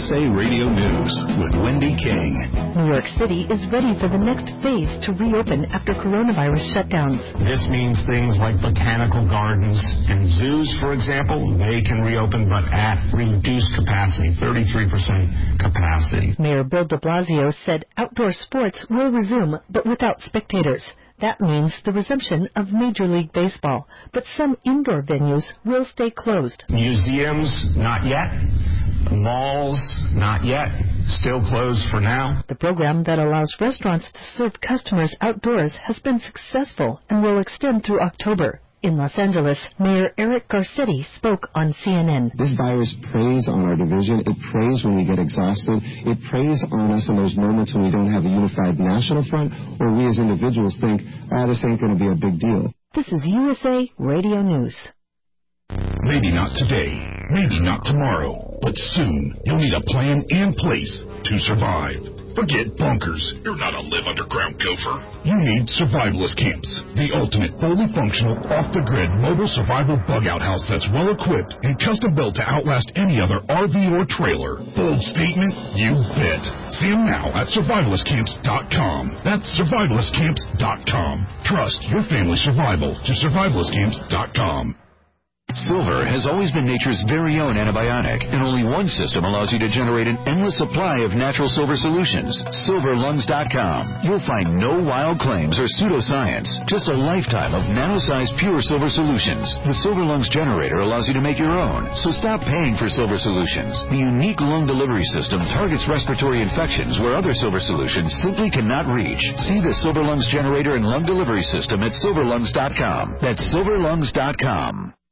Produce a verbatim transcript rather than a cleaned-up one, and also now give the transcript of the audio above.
S A Radio News with Wendy King. New York City is ready for the next phase to reopen after coronavirus shutdowns. This means things like botanical gardens and zoos, for example, they can reopen, but at reduced capacity, thirty-three percent capacity. Mayor Bill de Blasio said outdoor sports will resume, but without spectators. That means the resumption of Major League Baseball, but some indoor venues will stay closed. Museums, not yet. Malls, not yet. Still closed for now. The program that allows restaurants to serve customers outdoors has been successful and will extend through October. In Los Angeles, Mayor Eric Garcetti spoke on C N N. This virus preys on our division. It preys when we get exhausted. It preys on us in those moments when we don't have a unified national front, or we as individuals think, ah, this ain't going to be a big deal. This is U S A Radio News. Maybe not today, maybe not tomorrow, but soon you'll need a plan in place to survive. Forget bunkers. You're not a live underground gopher. You need Survivalist Camps, the ultimate fully functional, off-the-grid mobile survival bug-out house that's well-equipped and custom-built to outlast any other R V or trailer. Bold statement? You bet. See them now at survivalist camps dot com. That's survivalist camps dot com. Trust your family's survival to survivalist camps dot com. Silver has always been nature's very own antibiotic, and only one system allows you to generate an endless supply of natural silver solutions. silver lungs dot com. You'll find no wild claims or pseudoscience, just a lifetime of nano-sized pure silver solutions. The Silver Lungs generator allows you to make your own, so stop paying for silver solutions. The unique lung delivery system targets respiratory infections where other silver solutions simply cannot reach. See the Silver Lungs generator and lung delivery system at silver lungs dot com. That's silver lungs dot com.